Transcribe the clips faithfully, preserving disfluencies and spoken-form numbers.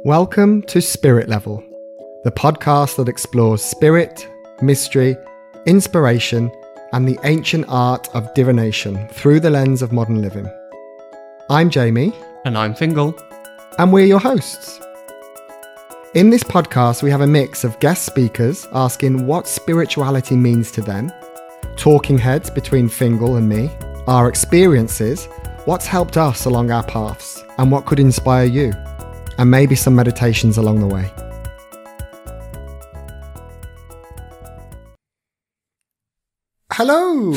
Welcome to Spirit Level, the podcast that explores spirit, mystery, inspiration, and the ancient art of divination through the lens of modern living. I'm Jamie. And I'm Fingal. And we're your hosts. In this podcast, we have a mix of guest speakers asking what spirituality means to them, talking heads between Fingal and me, our experiences, what's helped us along our paths, and what could inspire you, and maybe some meditations along the way. Hello!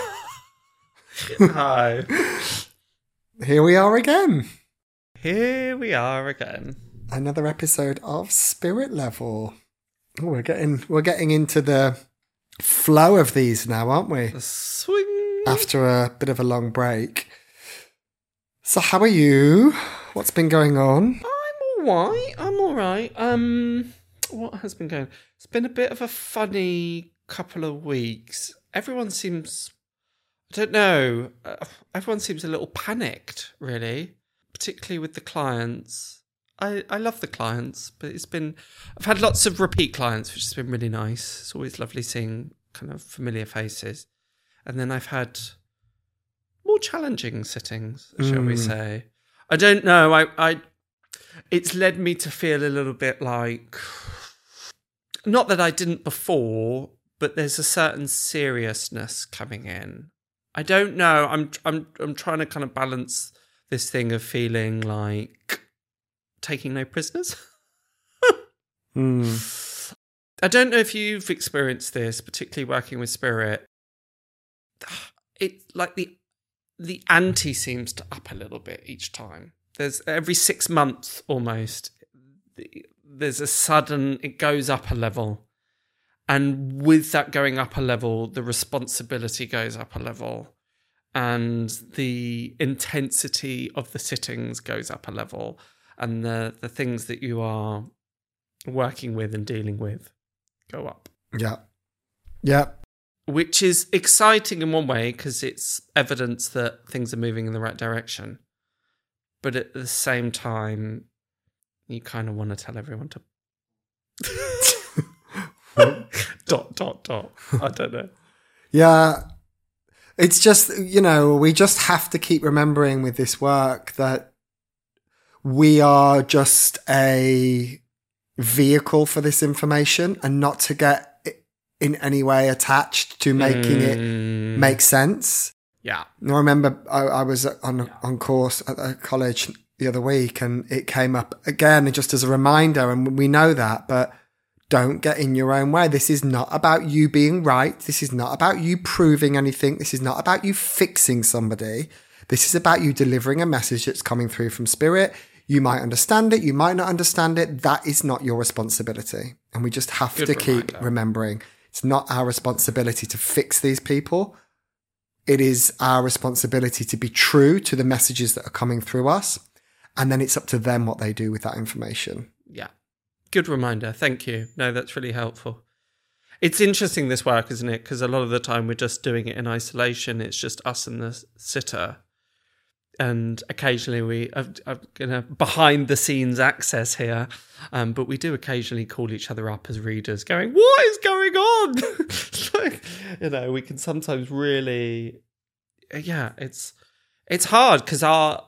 Hi. Here we are again. Here we are again. Another episode of Spirit Level. Oh, we're getting we're getting into the flow of these now, aren't we? The swing. After a bit of a long break. So how are you? What's been going on? I'm alright. I'm alright. Um, what has been going on? It's been a bit of a funny couple of weeks. Everyone seems, I don't know, uh, everyone seems a little panicked, really, particularly with the clients. I, I love the clients, but it's been, I've had lots of repeat clients, which has been really nice. It's always lovely seeing kind of familiar faces. And then I've had more challenging sittings, shall mm. we say. I don't know, I, I, it's led me to feel a little bit like, not that I didn't before, but there's a certain seriousness coming in. I don't know, I'm, I'm, I'm trying to kind of balance this thing of feeling like taking no prisoners. mm. I don't know if you've experienced this, particularly working with spirit. It like the the ante seems to up a little bit each time. There's every six months almost. There's a sudden it goes up a level, and with that going up a level, the responsibility goes up a level, and the intensity of the sittings goes up a level. And the, the things that you are working with and dealing with go up. Yeah. Yeah. Which is exciting in one way because it's evidence that things are moving in the right direction. But at the same time, you kind of want to tell everyone to... dot, dot, dot. I don't know. Yeah. It's just, you know, we just have to keep remembering with this work that we are just a vehicle for this information and not to get in any way attached to making mm. it make sense. Yeah. I remember I, I was on yeah. on course at a college the other week and it came up again just as a reminder, and we know that, but don't get in your own way. This is not about you being right. This is not about you proving anything. This is not about you fixing somebody. This is about you delivering a message that's coming through from spirit. You might understand it, you might not understand it. That is not your responsibility. And we just have Good to reminder. keep remembering it's not our responsibility to fix these people. It is our responsibility to be true to the messages that are coming through us. And then it's up to them what they do with that information. Yeah. Good reminder. Thank you. No, that's really helpful. It's interesting, this work, isn't it? Because a lot of the time we're just doing it in isolation. It's just us and the sitter. And occasionally we have, have you know, behind the scenes access here, um, but we do occasionally call each other up as readers, going, "What is going on?" Like, you know, we can sometimes really, yeah, it's it's hard because our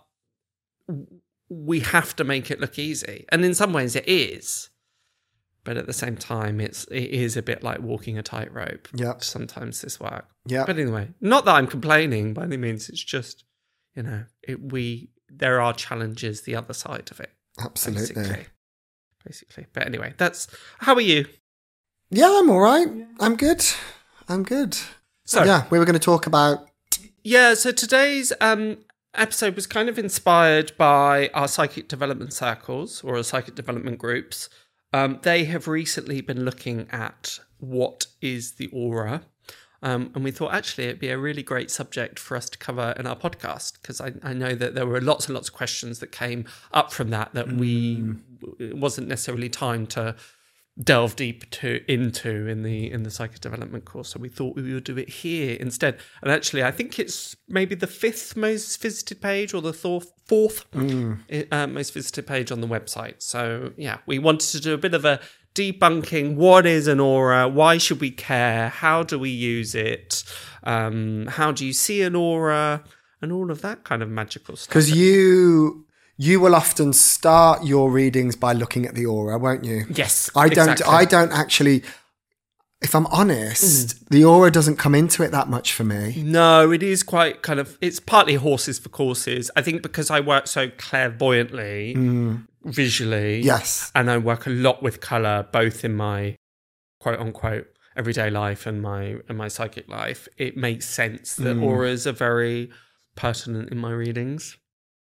we have to make it look easy, and in some ways it is, but at the same time, it's it is a bit like walking a tightrope. Yeah, sometimes this work. Yeah, but anyway, not that I'm complaining by any means. It's just, you know, it, we there are challenges the other side of it. Absolutely. Basically. basically. But anyway, that's... How are you? Yeah, I'm all right. I'm good. I'm good. So, yeah, we were going to talk about... Yeah, so today's um, episode was kind of inspired by our psychic development circles or our psychic development groups. Um, they have recently been looking at what is the aura. Um, and we thought, actually, it'd be a really great subject for us to cover in our podcast, because I, I know that there were lots and lots of questions that came up from that that mm. we it wasn't necessarily time to delve deep to into in the in the psychic development course. So we thought we would do it here instead. And actually, I think it's maybe the fifth most visited page or the th- fourth mm. uh, most visited page on the website. So yeah, we wanted to do a bit of a debunking. What is an aura? Why should we care? How do we use it? Um, how do you see an aura? And all of that kind of magical stuff. Because you you will often start your readings by looking at the aura, won't you? Yes, I don't. exactly. I don't actually. If I'm honest, mm. the aura doesn't come into it that much for me. No, it is quite kind of. It's partly horses for courses. I think because I work so clairvoyantly, mm. visually, yes, and I work a lot with color, both in my quote unquote everyday life and my and my psychic life. It makes sense that mm. auras are very pertinent in my readings.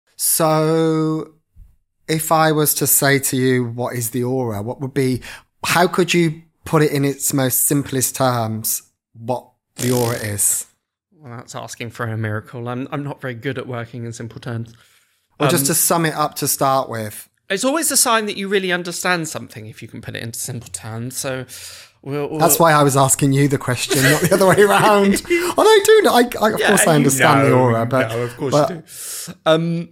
So if I was to say to you, what is the aura? What would be, how could you put it in its most simplest terms, what the aura is? Well, that's asking for a miracle. I'm I'm not very good at working in simple terms. Well, um, just to sum it up to start with. It's always a sign that you really understand something if you can put it into simple terms. So We'll, we'll, That's why I was asking you the question, not the other way around. Oh, I do know. I, I, of yeah, course, I understand know, the aura, but no, of course but, you do. Um,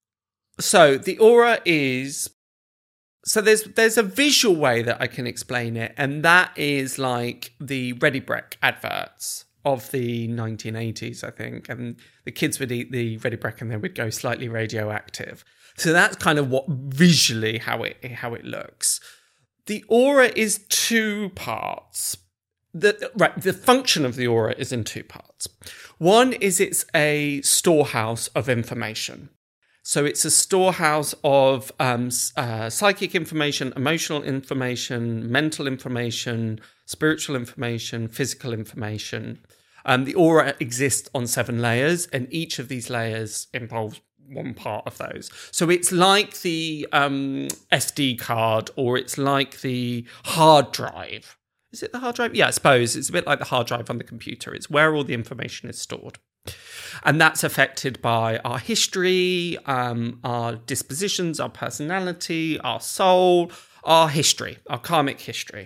so the aura is. So there's there's a visual way that I can explain it, and that is like the Ready Brek adverts of the nineteen eighties, I think, and the kids would eat the Ready Brek and they would go slightly radioactive. So that's kind of what visually how it how it looks. The aura is two parts. The, right, the function of the aura is in two parts. One is it's a storehouse of information. So it's a storehouse of um, uh, psychic information, emotional information, mental information, spiritual information, physical information. Um, the aura exists on seven layers, and each of these layers involves one part of those. So it's like the um, S D card, or it's like the hard drive. Is it the hard drive? Yeah, I suppose. It's a bit like the hard drive on the computer. It's where all the information is stored. And that's affected by our history, um, our dispositions, our personality, our soul, our history, our karmic history.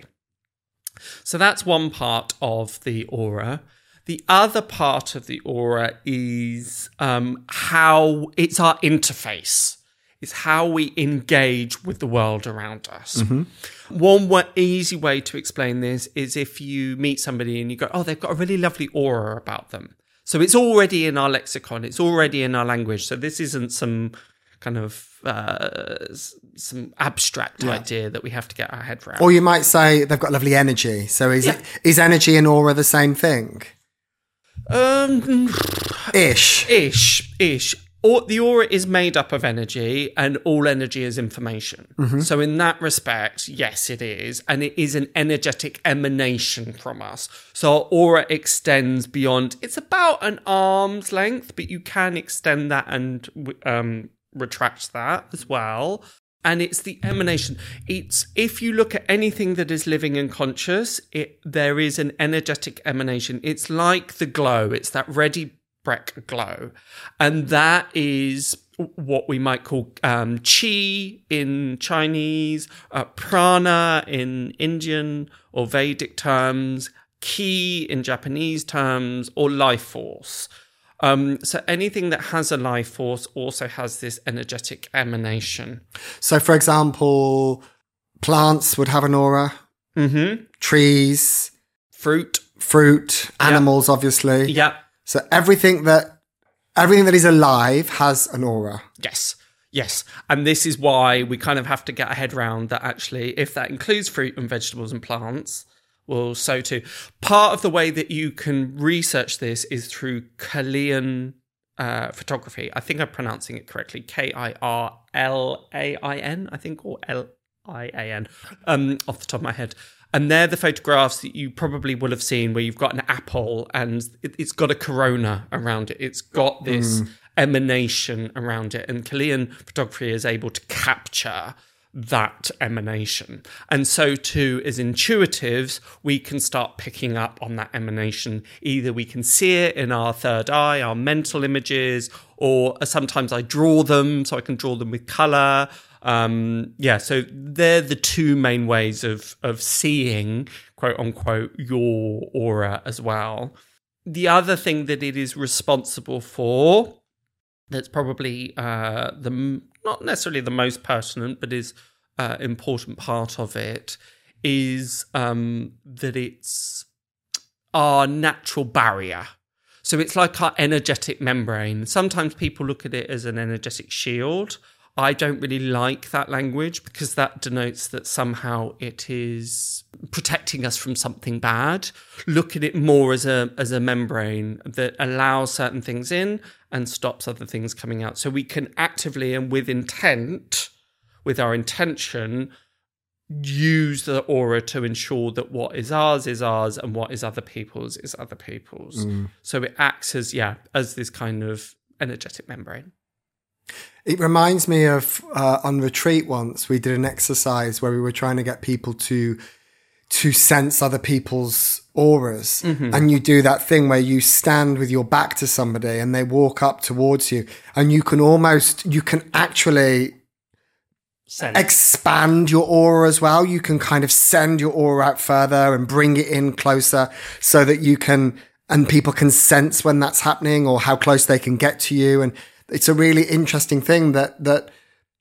So that's one part of the aura. The other part of the aura is um, how it's our interface. It's how we engage with the world around us. Mm-hmm. One way, easy way to explain this is if you meet somebody and you go, oh, they've got a really lovely aura about them. So it's already in our lexicon. It's already in our language. So this isn't some kind of uh, some abstract yeah. idea that we have to get our head around. Or you might say they've got lovely energy. So is, yeah. it, is energy and aura the same thing? Um, ish, ish, ish. Or, the aura is made up of energy, and all energy is information. Mm-hmm. So in that respect, yes, it is, and it is an energetic emanation from us. So our aura extends beyond. It's about an arm's length, but you can extend that and um, retract that as well. And it's the emanation. It's if you look at anything that is living and conscious, it there is an energetic emanation. It's like the glow. It's that Ready Brek glow, and that is what we might call um, chi in Chinese, uh, prana in Indian or Vedic terms, ki in Japanese terms, or life force. Um, so anything that has a life force also has this energetic emanation. So, for example, plants would have an aura. Mm-hmm. Trees, fruit, fruit, animals, yep. obviously. Yeah. So everything that everything that is alive has an aura. Yes. Yes. And this is why we kind of have to get our head around that actually, if that includes fruit and vegetables and plants, well, so too. Part of the way that you can research this is through Kirlian uh, photography. I think I'm pronouncing it correctly. K I R L A I N, I think, or L I A N, um, off the top of my head. And they're the photographs that you probably will have seen where you've got an apple and it, it's got a corona around it. It's got this mm. emanation around it. And Kirlian photography is able to capture that emanation. And so too, as intuitives, we can start picking up on that emanation. Either we can see it in our third eye, our mental images, or sometimes I draw them, so I can draw them with colour. Um, yeah, so they're the two main ways of of seeing, quote unquote, your aura as well. The other thing that it is responsible for, that's probably uh, the not necessarily the most pertinent, but is uh, important part of it, is um, that it's our natural barrier. So it's like our energetic membrane. Sometimes people look at it as an energetic shield. I don't really like that language because that denotes that somehow it is protecting us from something bad. Look at it more as a as a membrane that allows certain things in and stops other things coming out. So we can actively and with intent, with our intention, use the aura to ensure that what is ours is ours and what is other people's is other people's. Mm. So it acts as, yeah, as this kind of energetic membrane. It reminds me of uh, on retreat once, we did an exercise where we were trying to get people to to sense other people's auras. Mm-hmm. And you do that thing where you stand with your back to somebody and they walk up towards you and you can almost, you can actually Send. expand your aura as well. You can kind of send your aura out further and bring it in closer so that you can, and people can sense when that's happening or how close they can get to you. And it's a really interesting thing that, that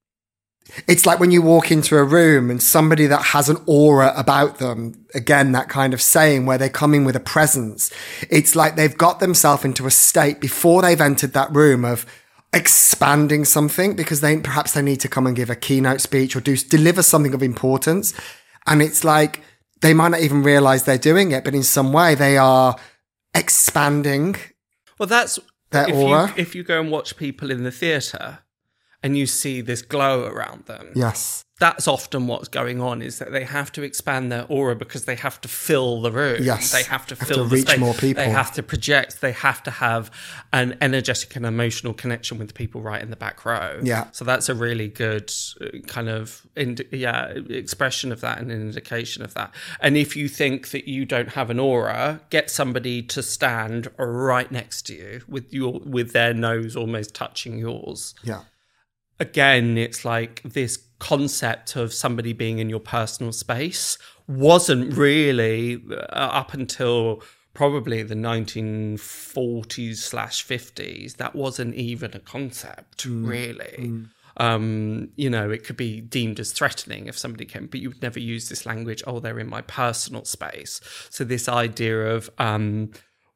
it's like when you walk into a room and somebody that has an aura about them, again, that kind of saying where they come in with a presence. It's like they've got themselves into a state before they've entered that room of expanding something because they perhaps they need to come and give a keynote speech or do deliver something of importance. And it's like they might not even realize they're doing it, but in some way they are expanding. Well, that's their if aura. You, if you go and watch people in the theatre and you see this glow around them. Yes. That's often what's going on, is that they have to expand their aura because they have to fill the room. Yes. They have to have fill to the reach space. more people. They have to project. They have to have an energetic and emotional connection with the people right in the back row. Yeah. So that's a really good kind of ind- yeah expression of that and an indication of that. And if you think that you don't have an aura, get somebody to stand right next to you with your with their nose almost touching yours. Yeah. Again, it's like this concept of somebody being in your personal space wasn't really uh, up until probably the nineteen forties slash fifties. That wasn't even a concept, mm. really. Mm. Um, you know, it could be deemed as threatening if somebody came, but you would never use this language, oh, they're in my personal space. So this idea of um,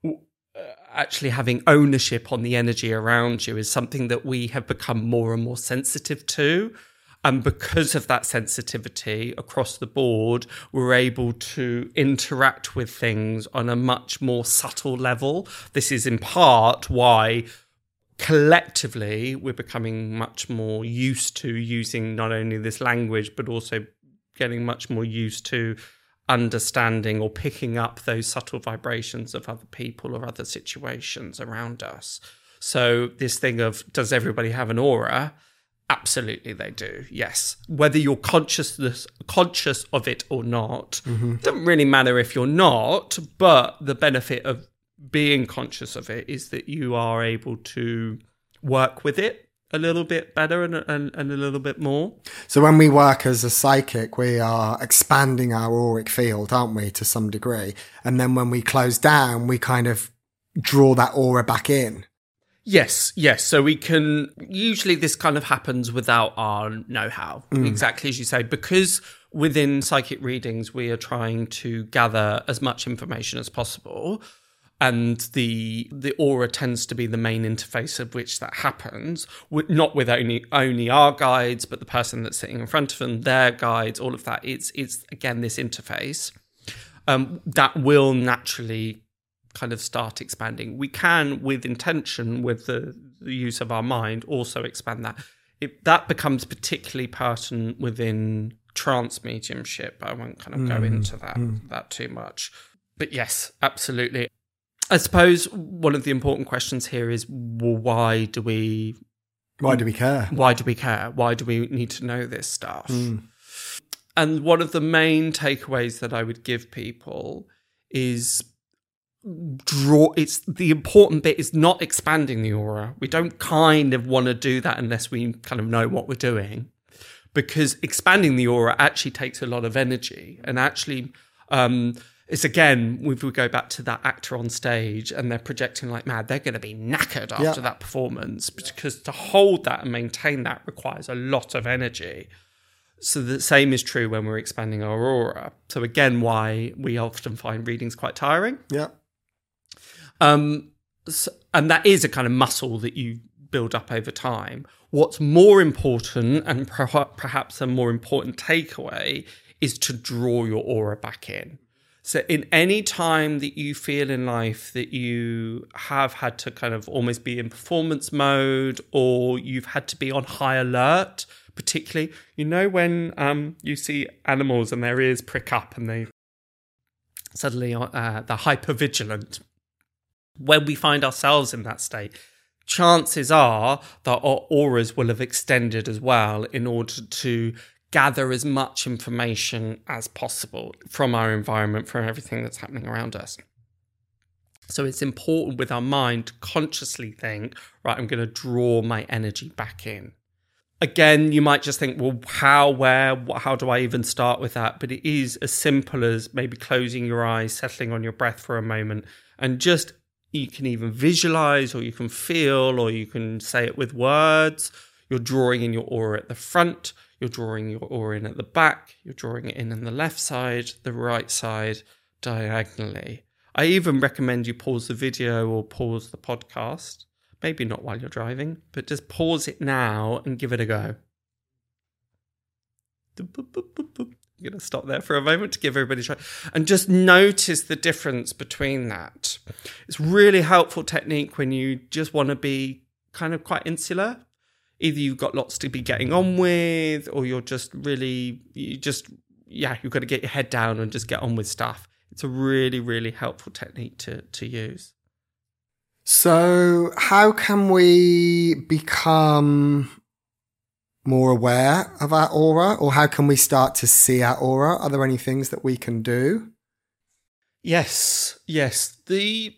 actually having ownership on the energy around you is something that we have become more and more sensitive to. And because of that sensitivity across the board, we're able to interact with things on a much more subtle level. This is in part why collectively we're becoming much more used to using not only this language, but also getting much more used to understanding or picking up those subtle vibrations of other people or other situations around us. So this thing of, does everybody have an aura? Absolutely they do, yes. Whether you're conscious conscious of it or not, mm-hmm. doesn't really matter if you're not, but the benefit of being conscious of it is that you are able to work with it a little bit better and, and, and a little bit more. So when we work as a psychic, we are expanding our auric field, aren't we, to some degree? And then when we close down, we kind of draw that aura back in. Yes, yes. So we can, usually this kind of happens without our know-how, mm. exactly as you say, because within psychic readings, we are trying to gather as much information as possible. And the the aura tends to be the main interface of which that happens, not with only only our guides, but the person that's sitting in front of them, their guides, all of that. It's, it's again, this interface um, that will naturally kind of start expanding. We can, with intention, with the, the use of our mind, also expand that. It, that becomes particularly pertinent within trance mediumship. I won't kind of go mm, into that mm. that too much. But yes, absolutely. I suppose one of the important questions here is, well, why do we... Why do we care? Why do we care? Why do we need to know this stuff? Mm. And one of the main takeaways that I would give people is draw... It's the important bit is not expanding the aura. We don't kind of want to do that unless we kind of know what we're doing. because expanding the aura actually takes a lot of energy. And actually, um, it's again, if we go back to that actor on stage and they're projecting like mad, they're going to be knackered after yeah. that performance, because to hold that and maintain that requires a lot of energy. So the same is true when we're expanding our aura. So again, why we often find readings quite tiring. Yeah. Um, so, and that is a kind of muscle that you build up over time. What's more important, and perhaps a more important takeaway, is to draw your aura back in. So in any time that you feel in life that you have had to kind of almost be in performance mode, or you've had to be on high alert, particularly, you know, when um, you see animals and their ears prick up and they suddenly uh, they're hypervigilant. When we find ourselves in that state, chances are that our auras will have extended as well in order to gather as much information as possible from our environment, from everything that's happening around us. So it's important with our mind to consciously think, right, I'm going to draw my energy back in. Again, you might just think, well, how, where, how do I even start with that? But it is as simple as maybe closing your eyes, settling on your breath for a moment, and just, you can even visualize, or you can feel, or you can say it with words. You're drawing in your aura at the front, you're drawing your aura in at the back, you're drawing it in on the left side, the right side, diagonally. I even recommend you pause the video or pause the podcast. Maybe not while you're driving, but just pause it now and give it a go. I'm going to stop there for a moment to give everybody a try. And just notice the difference between that. It's really helpful technique when you just want to be kind of quite insular. Either you've got lots to be getting on with, or you're just really, you just, yeah, you've got to get your head down and just get on with stuff. It's a really, really helpful technique to, to use. So how can we become more aware of our aura, or how can we start to see our aura? Are there any things that we can do? Yes, yes. The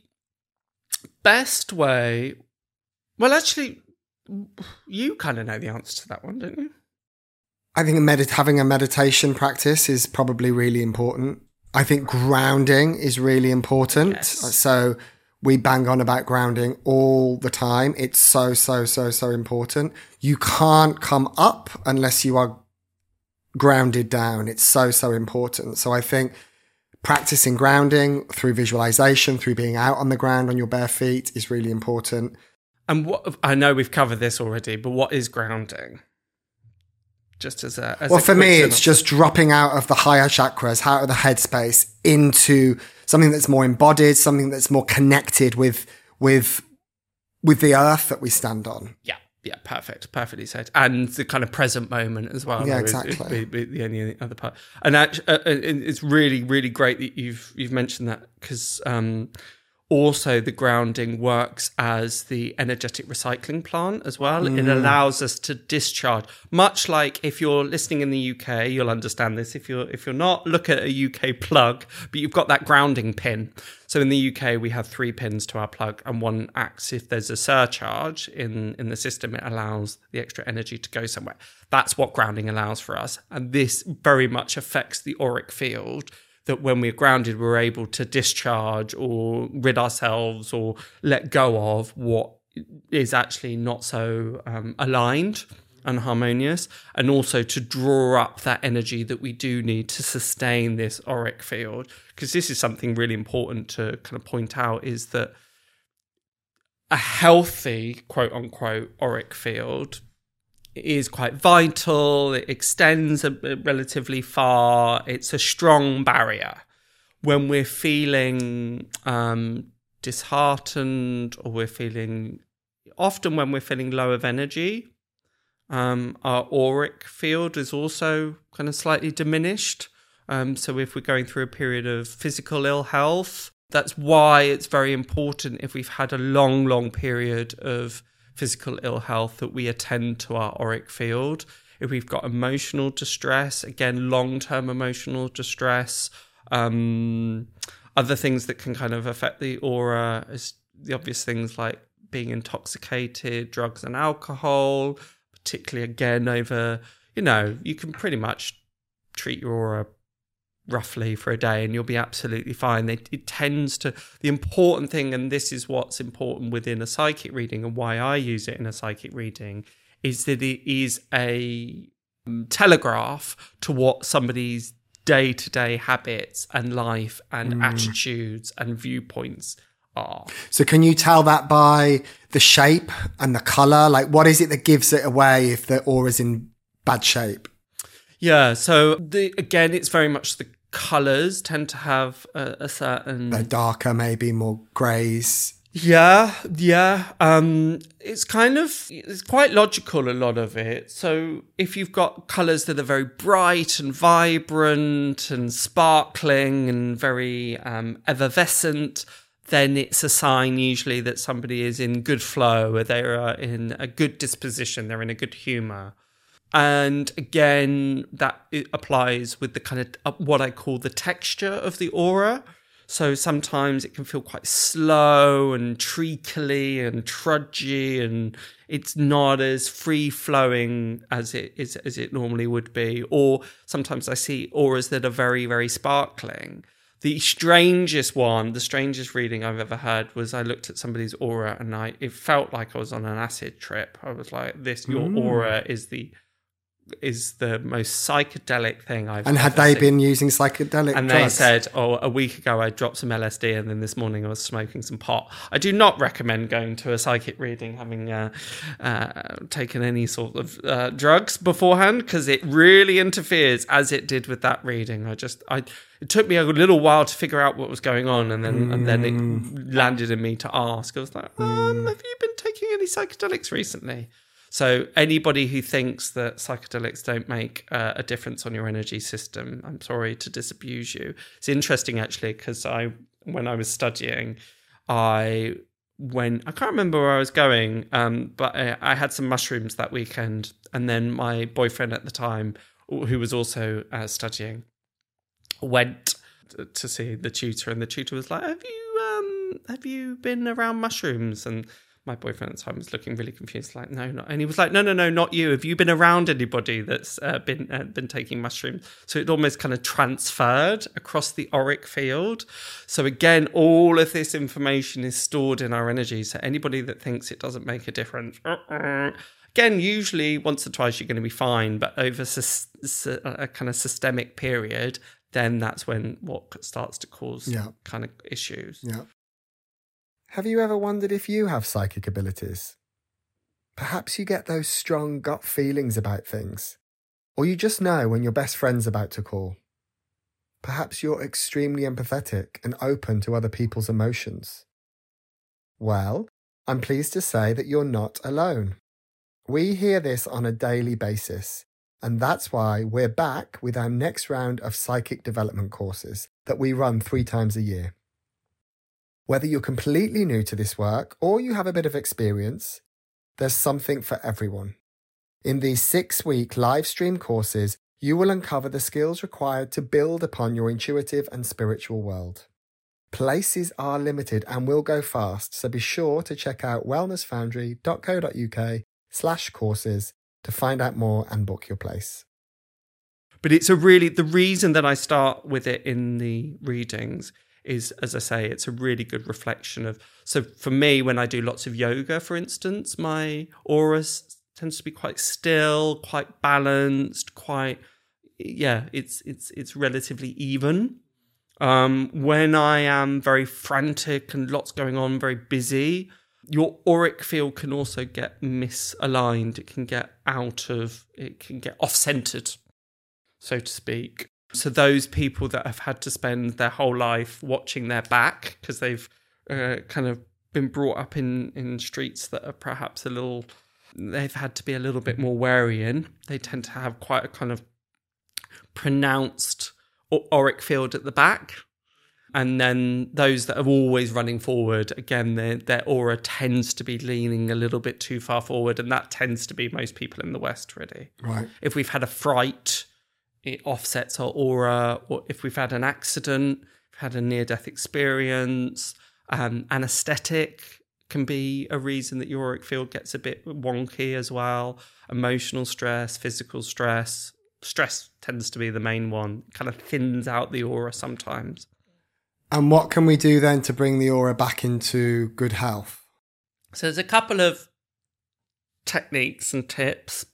best way, well, actually, you kind of know the answer to that one, don't you? I think medit- having a meditation practice is probably really important. I think grounding is really important. Yes. So we bang on about grounding all the time. It's so, so, so, so important. You can't come up unless you are grounded down. It's so, so important. So I think practicing grounding through visualization, through being out on the ground on your bare feet is really important. And what, I know we've covered this already, but what is grounding? Just as a as well, a for me, synopsis. It's just dropping out of the higher chakras, out of the headspace, into something that's more embodied, something that's more connected with with with the earth that we stand on. Yeah, yeah, perfect, perfectly said, and the kind of present moment as well. Yeah, though, exactly. Is, is the only other part, and actually, uh, it's really, really great that you've you've mentioned that, because um, also the grounding works as the energetic recycling plant as well. Mm. It allows us to discharge, much like if you're listening in the U K, you'll understand this. If you're if you're not, look at a U K plug, but you've got that grounding pin. So in the U K, we have three pins to our plug, and one acts if there's a surcharge in, in the system. It allows the extra energy to go somewhere. That's what grounding allows for us. And this very much affects the auric field, that when we're grounded, we're able to discharge or rid ourselves or let go of what is actually not so um, aligned and harmonious, and also to draw up that energy that we do need to sustain this auric field. Because this is something really important to kind of point out, is that a healthy, quote unquote, auric field is quite vital. It extends a, a relatively far. It's a strong barrier. When we're feeling um, disheartened, or we're feeling, often when we're feeling low of energy, um, our auric field is also kind of slightly diminished. Um, so if we're going through a period of physical ill health, that's why it's very important, if we've had a long, long period of physical ill health, that we attend to our auric field. If we've got emotional distress, again, long-term emotional distress, um, other things that can kind of affect the aura is the obvious things like being intoxicated, drugs and alcohol, particularly again over, you know, you can pretty much treat your aura roughly for a day and you'll be absolutely fine. It, it tends to, the important thing, and this is what's important within a psychic reading and why I use it in a psychic reading, is that it is a um, telegraph to what somebody's day-to-day habits and life and mm. attitudes and viewpoints are. So can you tell that by the shape and the colour? Like, what is it that gives it away if the aura's in bad shape? Yeah, so the, again, it's very much the colours tend to have a, a certain... They're darker, maybe more greys. Yeah, yeah. Um, it's kind of, it's quite logical, a lot of it. So if you've got colours that are very bright and vibrant and sparkling and very um, effervescent, then it's a sign usually that somebody is in good flow, or they are in a good disposition, they're in a good humour. And again, that it applies with the kind of uh, what I call the texture of the aura. So sometimes it can feel quite slow and treacly and trudgy, and it's not as free-flowing as it is as it normally would be. Or sometimes I see auras that are very, very sparkling. The strangest one, the strangest reading I've ever had was I looked at somebody's aura and I it felt like I was on an acid trip. I was like, "This, your mm. aura is the." is the most psychedelic thing I've And had ever they seen. been using psychedelic And drugs? they said, oh, a week ago I dropped some L S D and then this morning I was smoking some pot. I do not recommend going to a psychic reading having uh, uh, taken any sort of uh, drugs beforehand, because it really interferes, as it did with that reading. I just, I it took me a little while to figure out what was going on, and then mm. and then it landed in me to ask. I was like, um, mm. have you been taking any psychedelics recently? So anybody who thinks that psychedelics don't make uh, a difference on your energy system, I'm sorry to disabuse you. It's interesting, actually, because I, when I was studying, I when I can't remember where I was going, um, but I, I had some mushrooms that weekend, and then my boyfriend at the time, who was also uh, studying, went to see the tutor, and the tutor was like, "Have you um, have you been around mushrooms?" And my boyfriend at the time was looking really confused, like, no, not. And he was like, no, no, no, not you. Have you been around anybody that's uh, been uh, been taking mushrooms? So it almost kind of transferred across the auric field. So again, all of this information is stored in our energy. So anybody that thinks it doesn't make a difference, uh-uh. Again, usually once or twice you're going to be fine, but over a kind of systemic period, then that's when what starts to cause yeah. kind of issues. Yeah. Have you ever wondered if you have psychic abilities? Perhaps you get those strong gut feelings about things, or you just know when your best friend's about to call. Perhaps you're extremely empathetic and open to other people's emotions. Well, I'm pleased to say that you're not alone. We hear this on a daily basis, and that's why we're back with our next round of psychic development courses that we run three times a year. Whether you're completely new to this work or you have a bit of experience, there's something for everyone. In these six-week live stream courses, you will uncover the skills required to build upon your intuitive and spiritual world. Places are limited and will go fast, so be sure to check out wellnessfoundry.co.uk slash courses to find out more and book your place. But it's a really, the reason that I start with it in the readings is, as I say, it's a really good reflection of, so for me, when I do lots of yoga, for instance, my aura tends to be quite still, quite balanced, quite, yeah, it's it's it's relatively even. Um, when I am very frantic and lots going on, very busy, your auric field can also get misaligned. It can get out of, it can get off-centered, so to speak. So those people that have had to spend their whole life watching their back because they've uh, kind of been brought up in, in streets that are perhaps a little, they've had to be a little bit more wary in. They tend to have quite a kind of pronounced auric field at the back. And then those that are always running forward, again, their, their aura tends to be leaning a little bit too far forward. And that tends to be most people in the West, really. Right. If we've had a fright, it offsets our aura. Or if we've had an accident, had a near-death experience, um, anaesthetic can be a reason that your auric field gets a bit wonky as well. Emotional stress, physical stress. Stress tends to be the main one. Kind of thins out the aura sometimes. And what can we do then to bring the aura back into good health? So there's a couple of techniques and tips.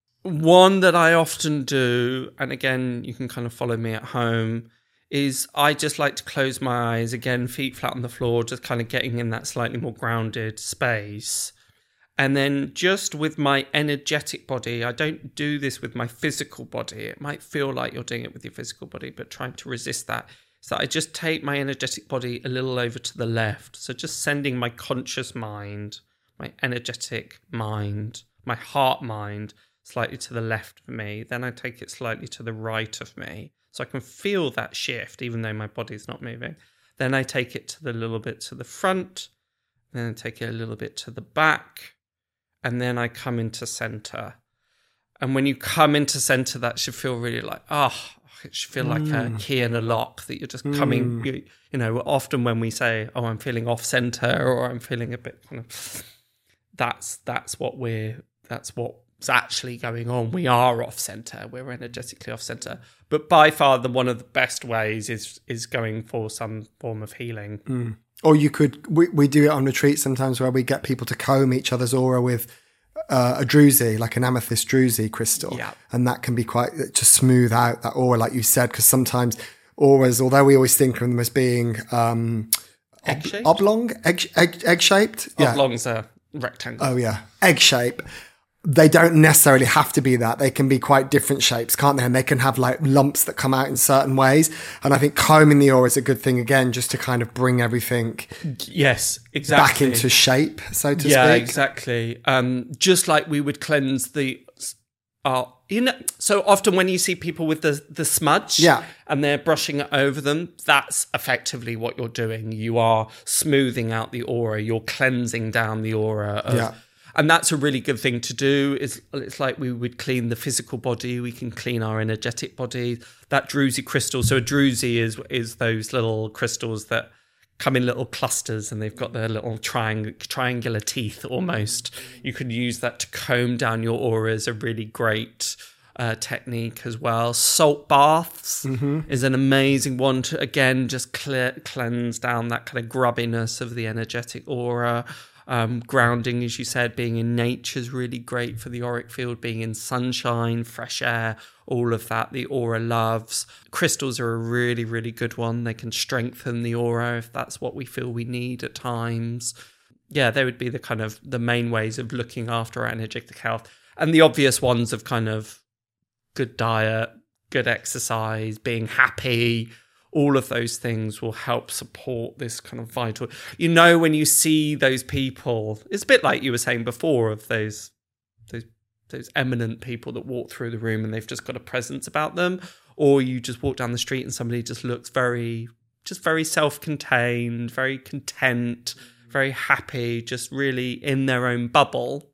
One that I often do, and again, you can kind of follow me at home, is I just like to close my eyes, again, feet flat on the floor, just kind of getting in that slightly more grounded space. And then just with my energetic body, I don't do this with my physical body. It might feel like you're doing it with your physical body, but trying to resist that. So I just take my energetic body a little over to the left. So just sending my conscious mind, my energetic mind, my heart mind, slightly to the left of me. Then I take it slightly to the right of me. So I can feel that shift, even though my body's not moving. Then I take it to the little bit to the front. Then I take it a little bit to the back. And then I come into center. And when you come into center, that should feel really like, oh, it should feel like mm. a key and a lock that you're just coming, mm. you, you know, often when we say, oh, I'm feeling off center or I'm feeling a bit kind of, that's, that's what we're, that's what's actually going on. We are off center. We're energetically off center. But by far, the one of the best ways is, is going for some form of healing. Mm. Or you could, we, we do it on retreats sometimes where we get people to comb each other's aura with uh, a druzy, like an amethyst druzy crystal. Yeah. And that can be quite, to smooth out that aura, like you said, because sometimes auras, although we always think of them as being um, ob- oblong, egg, egg, egg-shaped. Yeah. Oblongs are rectangle. Oh, yeah. Egg shape. They don't necessarily have to be that. They can be quite different shapes, can't they? And they can have like lumps that come out in certain ways. And I think combing the aura is a good thing, again, just to kind of bring everything yes, exactly. back into shape, so to yeah, speak. Yeah, exactly. Um, just like we would cleanse the... Uh, you know, so often when you see people with the, the smudge yeah. and they're brushing it over them, that's effectively what you're doing. You are smoothing out the aura. You're cleansing down the aura of... Yeah. And that's a really good thing to do. It's, it's like we would clean the physical body. We can clean our energetic body. That druzy crystal. So a druzy is is those little crystals that come in little clusters and they've got their little triang- triangular teeth almost. You can use that to comb down your aura as a really great uh, technique as well. Salt baths mm-hmm. is an amazing one to, again, just clear, cleanse down that kind of grubbiness of the energetic aura. Um, grounding, as you said, being in nature is really great for the auric field, being in sunshine, fresh air, all of that the aura loves. Crystals are a really, really good one. They can strengthen the aura if that's what we feel we need at times. Yeah, they would be the kind of the main ways of looking after our energetic health. And the obvious ones of kind of good diet, good exercise, being happy. All of those things will help support this kind of vital... You know, when you see those people, it's a bit like you were saying before of those those those eminent people that walk through the room and they've just got a presence about them, or you just walk down the street and somebody just looks very, just very self-contained, very content, very happy, just really in their own bubble,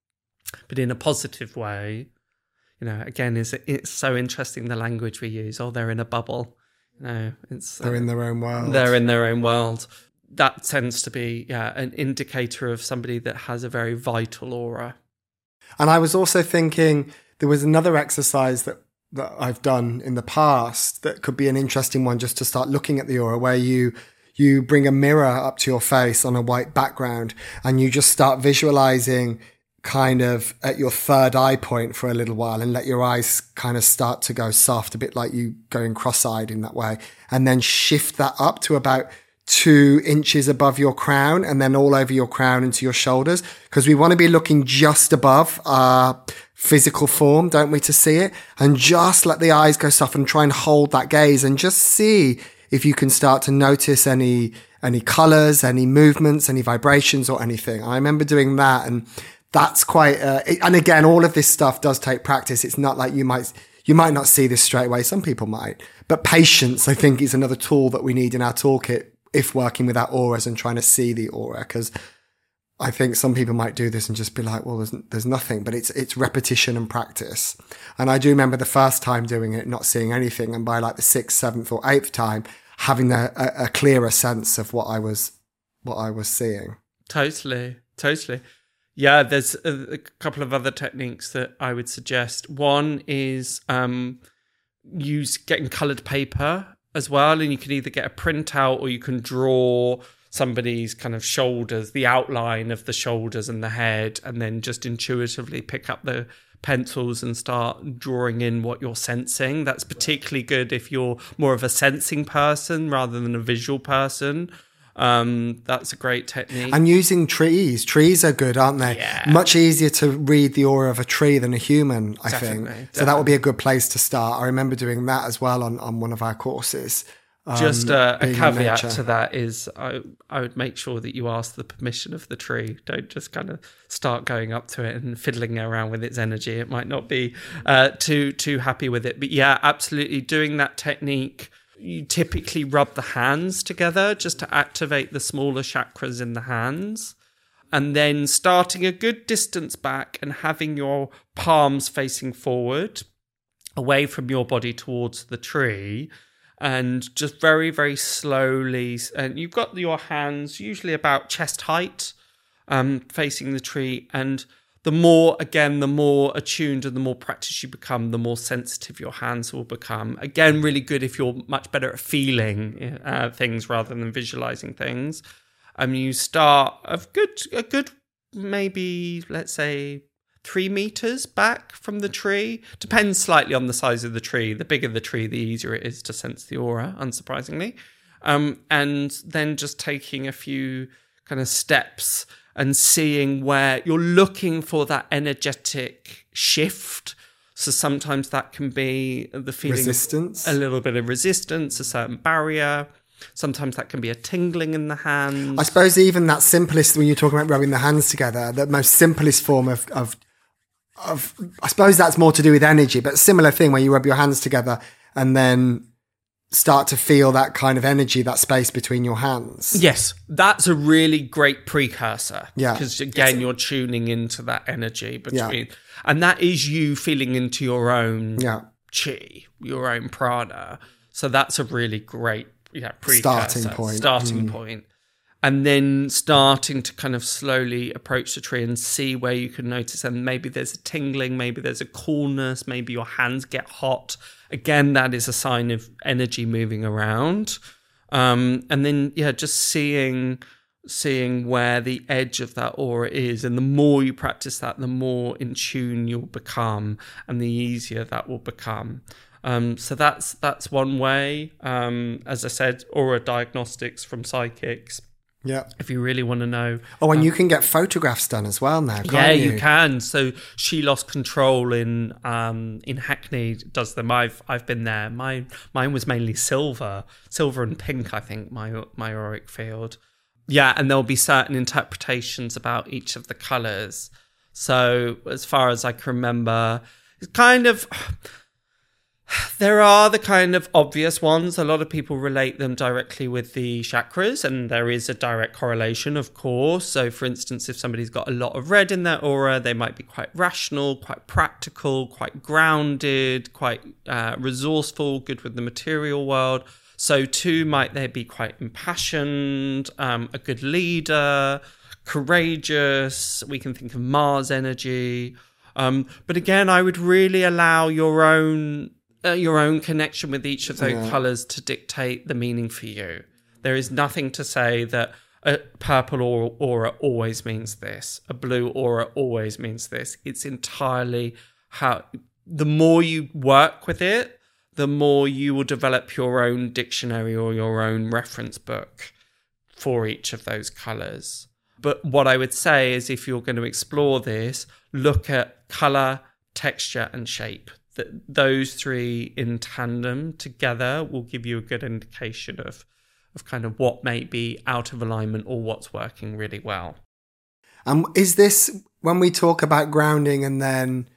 but in a positive way. You know, again, it's, it's so interesting the language we use. Oh, they're in a bubble. No, it's they're uh, in their own world. They're in their own world. That tends to be, yeah, an indicator of somebody that has a very vital aura. And I was also thinking there was another exercise that, that I've done in the past that could be an interesting one just to start looking at the aura, where you you bring a mirror up to your face on a white background and you just start visualizing kind of at your third eye point for a little while and let your eyes kind of start to go soft, a bit like you going cross-eyed in that way, and then shift that up to about two inches above your crown and then all over your crown into your shoulders, because we want to be looking just above our physical form, don't we, to see it, and just let the eyes go soft and try and hold that gaze and just see if you can start to notice any any colors, any movements, any vibrations or anything. I remember doing that, and that's quite, uh, and again, all of this stuff does take practice. It's not like you might, you might not see this straight away. Some people might, but patience, I think, is another tool that we need in our toolkit if working with our auras and trying to see the aura. Because I think some people might do this and just be like, well, there's, there's nothing, but it's, it's repetition and practice. And I do remember the first time doing it, not seeing anything. And by like the sixth, seventh or eighth time, having a, a, a clearer sense of what I was, what I was seeing. Totally, totally. Yeah, there's a, a couple of other techniques that I would suggest. One is um, use getting coloured paper as well, and you can either get a printout or you can draw somebody's kind of shoulders, the outline of the shoulders and the head, and then just intuitively pick up the pencils and start drawing in what you're sensing. That's particularly good if you're more of a sensing person rather than a visual person. Um, that's a great technique. And using trees. Trees are good, aren't they? Yeah. Much easier to read the aura of a tree than a human, I Definitely, think. definitely. So that would be a good place to start. I remember doing that as well on, on one of our courses. Um, Just uh, a being in caveat nature. to that is I, I would make sure that you ask the permission of the tree. Don't just kind of start going up to it and fiddling around with its energy. It might not be uh, too too happy with it. But yeah, absolutely doing that technique. You typically rub the hands together just to activate the smaller chakras in the hands. And then starting a good distance back and having your palms facing forward, away from your body towards the tree. And just very, very slowly, and you've got your hands usually about chest height, um, facing the tree. And the more, again, the more attuned and the more practice you become, the more sensitive your hands will become. Again, really good if you're much better at feeling uh, things rather than visualizing things. Um, you start a good, a good, maybe let's say three meters back from the tree. Depends slightly on the size of the tree. The bigger the tree, the easier it is to sense the aura, unsurprisingly. Um, and then just taking a few kind of steps and seeing where you're looking for that energetic shift. So sometimes that can be the feeling Resistance. of a little bit of resistance, a certain barrier. Sometimes that can be a tingling in the hands. I suppose even that simplest, when you're talking about rubbing the hands together, the most simplest form of, of, of, I suppose that's more to do with energy, but similar thing where you rub your hands together and then start to feel that kind of energy, that space between your hands. Yes, that's a really great precursor. Yeah. Because again, it's, you're tuning into that energy between, yeah. and that is you feeling into your own yeah. chi, your own prana. So that's a really great yeah, precursor. Starting point. Starting mm. point. And then starting to kind of slowly approach the tree and see where you can notice, and maybe there's a tingling, maybe there's a coolness, maybe your hands get hot. Again, that is a sign of energy moving around. Um, and then, yeah, just seeing seeing where the edge of that aura is. And the more you practice that, the more in tune you'll become and the easier that will become. Um, so that's that's one way. Um, as I said, aura diagnostics from psychics. Yeah. If you really want to know. Oh, and um, you can get photographs done as well now, can't yeah, you? you can. So She Lost Control in um, in Hackney does them. I've I've been there. Mine mine was mainly silver, silver and pink. I think my my auric field. Yeah, and there'll be certain interpretations about each of the colours. So as far as I can remember, it's kind of. There are the kind of obvious ones. A lot of people relate them directly with the chakras, and there is a direct correlation, of course. So, for instance, if somebody's got a lot of red in their aura, they might be quite rational, quite practical, quite grounded, quite uh, resourceful, good with the material world. So, too, might they be quite impassioned, um, a good leader, courageous. We can think of Mars energy. Um, but again, I would really allow your own... Uh, your own connection with each of those yeah. colours to dictate the meaning for you. There is nothing to say that a purple aura, aura always means this. A blue aura always means this. It's entirely how... The more you work with it, the more you will develop your own dictionary or your own reference book for each of those colours. But what I would say is if you're going to explore this, look at colour, texture and shape. That those three in tandem together will give you a good indication of, of kind of what may be out of alignment or what's working really well. And um, is this, when we talk about grounding and then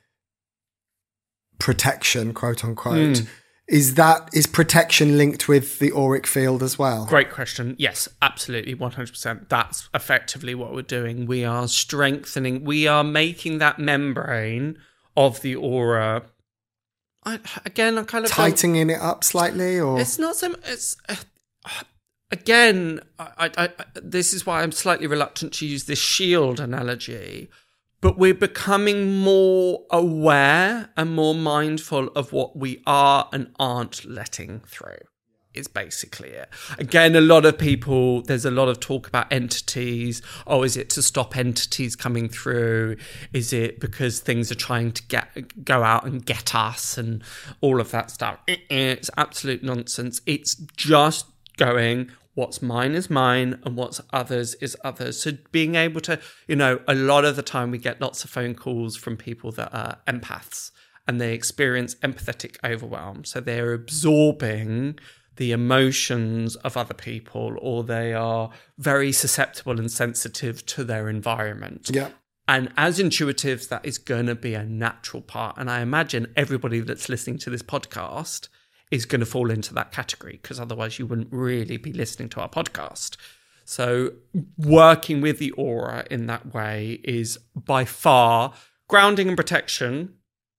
protection, quote unquote, mm. is that, is protection linked with the auric field as well? Great question. Yes, absolutely, one hundred percent. That's effectively what we're doing. We are strengthening, we are making that membrane of the aura... I, again, I kind of tightening it up slightly, or it's not so. It's uh, again, I, I, I, this is why I'm slightly reluctant to use this shield analogy, but we're becoming more aware and more mindful of what we are and aren't letting through. Is basically it. Again, a lot of people, there's a lot of talk about entities. Oh, is it to stop entities coming through? Is it because things are trying to get go out and get us and all of that stuff? It's absolute nonsense. It's just going, what's mine is mine and what's others is others. So being able to, you know, a lot of the time we get lots of phone calls from people that are empaths and they experience empathetic overwhelm. So they're absorbing the emotions of other people, or they are very susceptible and sensitive to their environment. Yeah. And as intuitives, that is going to be a natural part. And I imagine everybody that's listening to this podcast is going to fall into that category, because otherwise you wouldn't really be listening to our podcast. So working with the aura in that way is by far grounding and protection.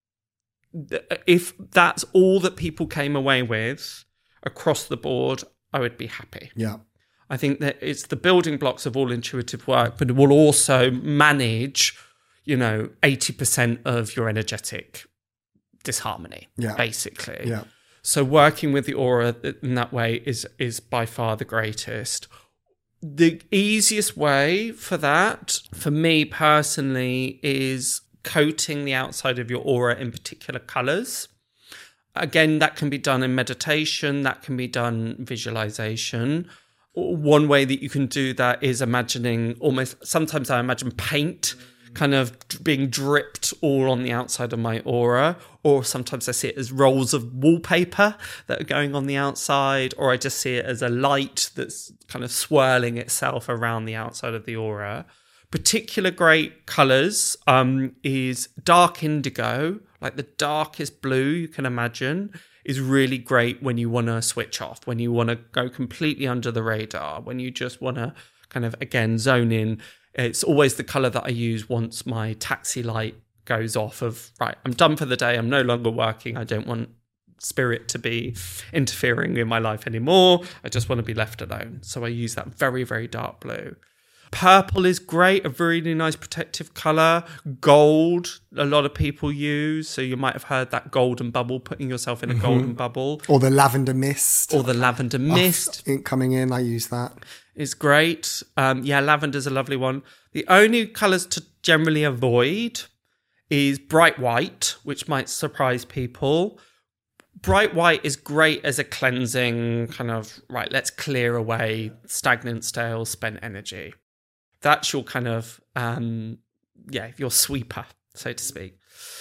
If that's all that people came away with across the board, I would be happy. Yeah. I think that it's the building blocks of all intuitive work, but it will also manage, you know, eighty percent of your energetic disharmony, yeah. basically. Yeah. So working with the aura in that way is is by far the greatest. The easiest way for that, for me personally, is coating the outside of your aura in particular colours. Again, that can be done in meditation, that can be done visualization. One way that you can do that is imagining almost, sometimes I imagine paint kind of being dripped all on the outside of my aura, or sometimes I see it as rolls of wallpaper that are going on the outside, or I just see it as a light that's kind of swirling itself around the outside of the aura. Particular great colours um, is dark indigo, like the darkest blue you can imagine, is really great when you want to switch off, when you want to go completely under the radar, when you just want to kind of, again, zone in. It's always the colour that I use once my taxi light goes off of, right, I'm done for the day, I'm no longer working, I don't want spirit to be interfering in my life anymore, I just want to be left alone. So I use that very, very dark blue. Purple is great, a really nice protective colour. Gold, a lot of people use. So you might have heard that golden bubble, putting yourself in a mm-hmm. golden bubble. Or the lavender mist. Or the lavender mist. Off, coming in, I use that. It's great. Um, yeah, lavender's a lovely one. The only colours to generally avoid is bright white, which might surprise people. Bright white is great as a cleansing kind of, right, let's clear away stagnant, stale, spent energy. That's your kind of, um, yeah, your sweeper, so to speak.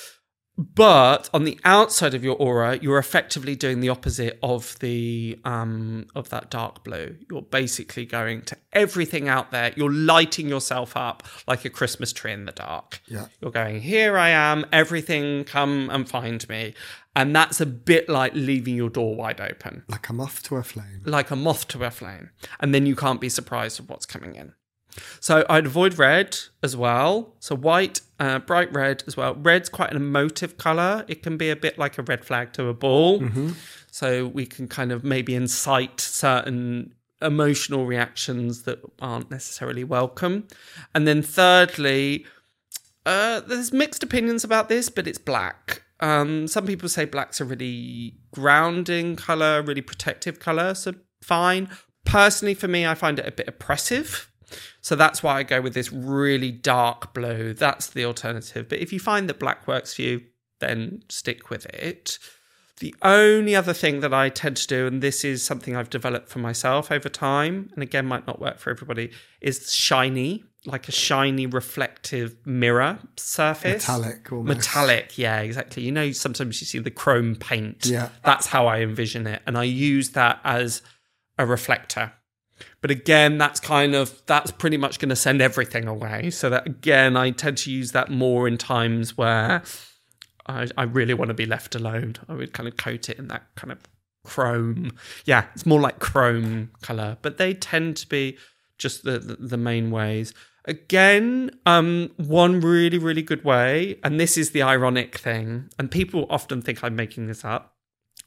But on the outside of your aura, you're effectively doing the opposite of the um, of that dark blue. You're basically going to everything out there. You're lighting yourself up like a Christmas tree in the dark. Yeah. You're going, here I am, everything, come and find me. And that's a bit like leaving your door wide open. Like a moth to a flame. Like a moth to a flame. And then you can't be surprised with what's coming in. So I'd avoid red as well. So white, uh, bright red as well. Red's quite an emotive colour. It can be a bit like a red flag to a ball. Mm-hmm. So we can kind of maybe incite certain emotional reactions that aren't necessarily welcome. And then thirdly, uh, there's mixed opinions about this, but it's black. Um, some people say black's a really grounding colour, really protective colour, so fine. Personally, for me, I find it a bit oppressive. So that's why I go with this really dark blue. That's the alternative. But if you find that black works for you, then stick with it. The only other thing that I tend to do, and this is something I've developed for myself over time, and again might not work for everybody, is shiny, like a shiny reflective mirror surface. Metallic almost. Metallic, yeah, exactly. You know, sometimes you see the chrome paint. Yeah. That's how I envision it. And I use that as a reflector. But again, that's kind of, that's pretty much going to send everything away. So that, again, I tend to use that more in times where I, I really want to be left alone. I would kind of coat it in that kind of chrome. Yeah, it's more like chrome colour. But they tend to be just the, the, the main ways. Again, um, one really, really good way, and this is the ironic thing, and people often think I'm making this up,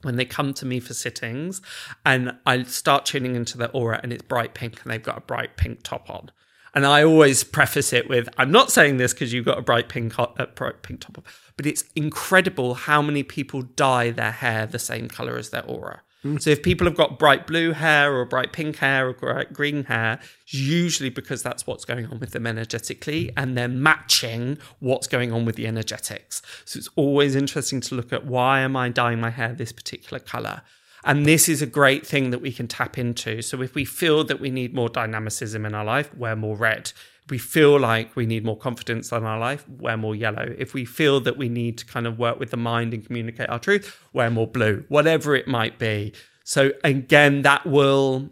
when they come to me for sittings and I start tuning into their aura and it's bright pink and they've got a bright pink top on. And I always preface it with, I'm not saying this because you've got a bright pink, uh, bright pink top on, but it's incredible how many people dye their hair the same colour as their aura. Mm. So if people have got bright blue hair or bright pink hair or bright green hair, it's usually because that's what's going on with them energetically and they're matching what's going on with the energetics. So it's always interesting to look at, why am I dyeing my hair this particular colour? And this is a great thing that we can tap into. So if we feel that we need more dynamicism in our life, wear more red. If we feel like we need more confidence in our life, wear more yellow. If we feel that we need to kind of work with the mind and communicate our truth, wear more blue, whatever it might be. So again, that will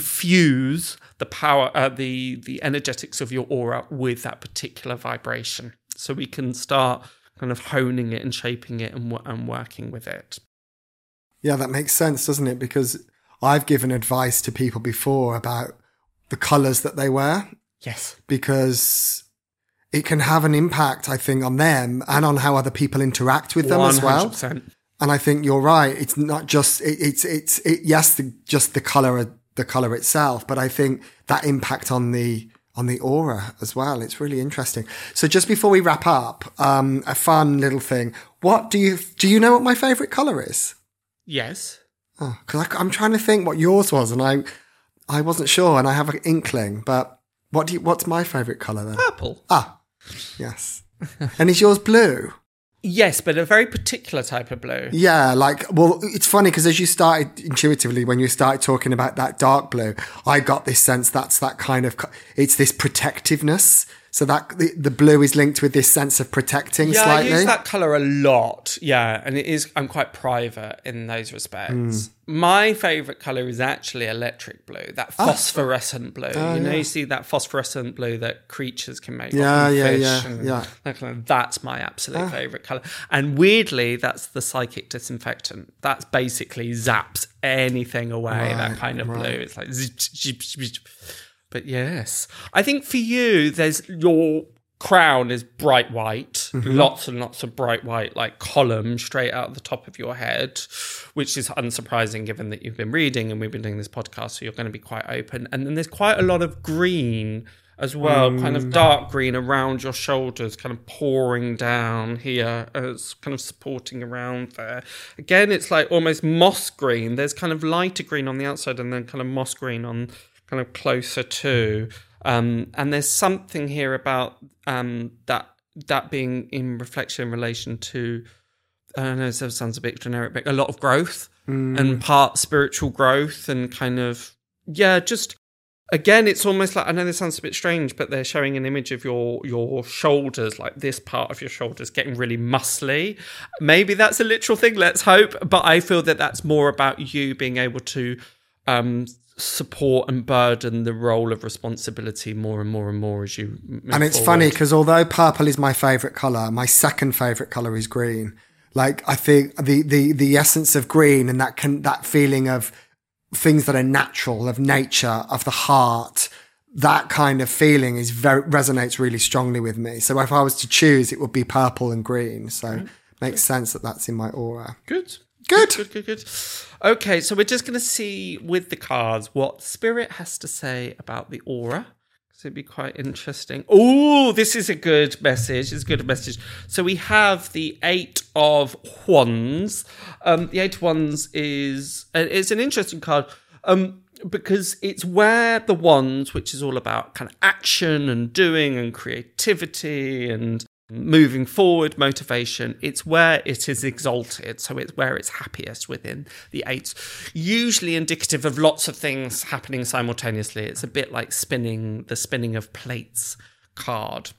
infuse the power, uh, the, the energetics of your aura with that particular vibration. So we can start kind of honing it and shaping it and, and working with it. Yeah, that makes sense, doesn't it? Because I've given advice to people before about the colours that they wear. Yes. Because it can have an impact, I think, on them and on how other people interact with them one hundred percent. as well. And I think you're right. It's not just, it, it's, it's, it, yes, the, just the colour, the colour itself, but I think that impact on the, on the aura as well. It's really interesting. So just before we wrap up, um, a fun little thing. What do you, do you know what my favourite colour is? Yes. Oh, because I'm trying to think what yours was, and I, I wasn't sure, and I have an inkling. But what do you? What's my favourite colour then? Purple. Ah, yes. And is yours blue? Yes, but a very particular type of blue. Yeah, like, well, it's funny because as you started intuitively, when you started talking about that dark blue, I got this sense that's that kind of, it's this protectiveness. So that the, the blue is linked with this sense of protecting yeah, slightly. Yeah, I use that colour a lot. Yeah, and it is, I'm quite private in those respects. Mm. My favourite colour is actually electric blue, that phosphorescent oh. blue. Uh, you know, yeah. you see that phosphorescent blue that creatures can make. Yeah, yeah, fish yeah, and yeah. That kind of, that's my absolute oh. favourite colour. And weirdly, that's the psychic disinfectant. That's basically zaps anything away, right, that kind of right. blue. It's like... Zip, zip, zip, zip. But yes, I think for you, there's your crown is bright white, mm-hmm. lots and lots of bright white, like columns straight out of the top of your head, which is unsurprising given that you've been reading and we've been doing this podcast, so you're going to be quite open. And then there's quite a lot of green as well, mm. kind of dark green around your shoulders, kind of pouring down here, as kind of supporting around there. Again, it's like almost moss green. There's kind of lighter green on the outside and then kind of moss green on kind of closer to, um, and there's something here about um, that that being in reflection in relation to, I don't know, it sounds a bit generic, but a lot of growth mm. and part spiritual growth and kind of, yeah, just, again, it's almost like, I know this sounds a bit strange, but they're showing an image of your your shoulders, like this part of your shoulders getting really muscly. Maybe that's a literal thing, let's hope, but I feel that that's more about you being able to um support and burden the role of responsibility more and more and more as you move and it's forward. Funny because although purple is my favourite colour, my second favourite colour is green. Like I think the the the essence of green and that can that feeling of things that are natural, of nature, of the heart, that kind of feeling is very resonates really strongly with me. So if I was to choose, it would be purple and green. So mm-hmm. makes sense that that's in my aura. Good. Good. Good, good, good. Okay, so we're just going to see with the cards what Spirit has to say about the aura. So it'd be quite interesting. Oh, this is a good message. It's a good message. So we have the Eight of Wands. Um, the Eight of Wands is it's an interesting card um, because it's where the Wands, which is all about kind of action and doing and creativity and moving forward, motivation, it's where it is exalted, so it's where it's happiest within the eights. Usually indicative of lots of things happening simultaneously. It's a bit like spinning, the spinning of plates card.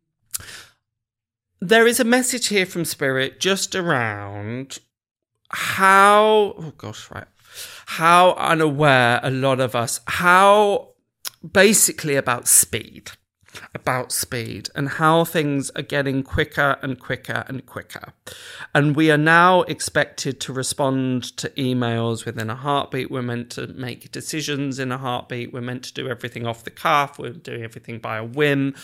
There is a message here from Spirit just around how, oh gosh, right, how unaware a lot of us, how basically about speed. about speed and how things are getting quicker and quicker and quicker. And we are now expected to respond to emails within a heartbeat. We're meant to make decisions in a heartbeat. We're meant to do everything off the cuff. We're doing everything by a whim.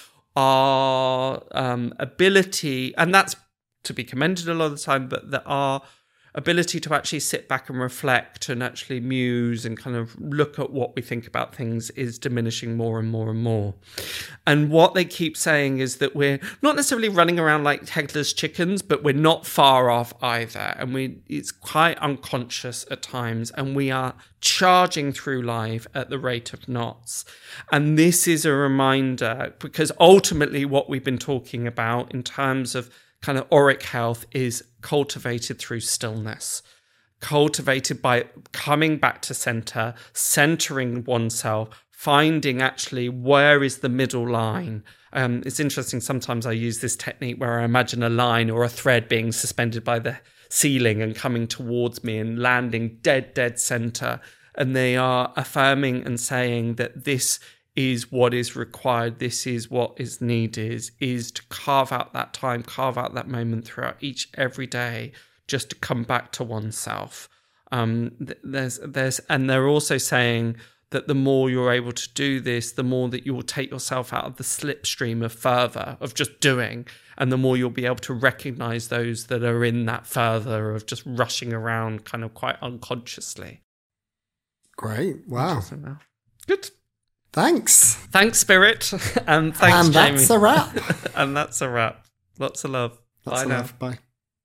Our um, ability, and that's to be commended a lot of the time, but that our ability to actually sit back and reflect and actually muse and kind of look at what we think about things is diminishing more and more and more. And what they keep saying is that we're not necessarily running around like headless chickens, but we're not far off either. And we it's quite unconscious at times, and we are charging through life at the rate of knots. And this is a reminder, because ultimately what we've been talking about in terms of kind of auric health is cultivated through stillness, cultivated by coming back to center, centering oneself, finding actually where is the middle line. Um, it's interesting, sometimes I use this technique where I imagine a line or a thread being suspended by the ceiling and coming towards me and landing dead, dead center. And they are affirming and saying that this is what is required, this is what is needed, is, is to carve out that time, carve out that moment throughout each, every day, just to come back to oneself. Um, there's, there's, and they're also saying that the more you're able to do this, the more that you will take yourself out of the slipstream of further, of just doing, and the more you'll be able to recognize those that are in that further of just rushing around kind of quite unconsciously. Great. Wow. Good. Thanks. Thanks, Spirit. And thanks, and Jamie. And that's a wrap. And that's a wrap. Lots of love. Lots Bye of now. love. Bye.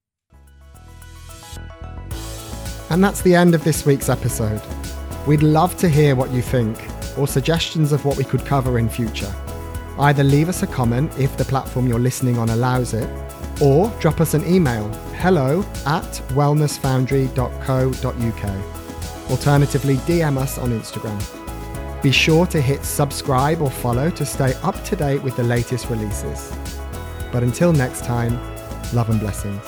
And that's the end of this week's episode. We'd love to hear what you think, or suggestions of what we could cover in future. Either leave us a comment if the platform you're listening on allows it, or drop us an email, hello at wellness foundry dot co dot uk. Alternatively, D M us on Instagram. Be sure to hit subscribe or follow to stay up to date with the latest releases. But until next time, love and blessings.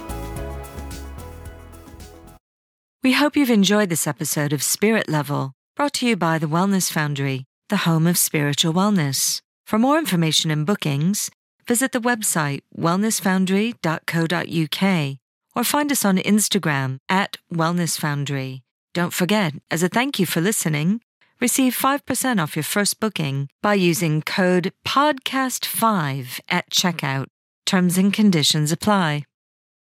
We hope you've enjoyed this episode of Spirit Level, brought to you by the Wellness Foundry, the home of spiritual wellness. For more information and bookings, visit the website wellness foundry dot co dot uk or find us on Instagram at Wellness Foundry. Don't forget, as a thank you for listening, receive five percent off your first booking by using code podcast five at checkout. Terms and conditions apply.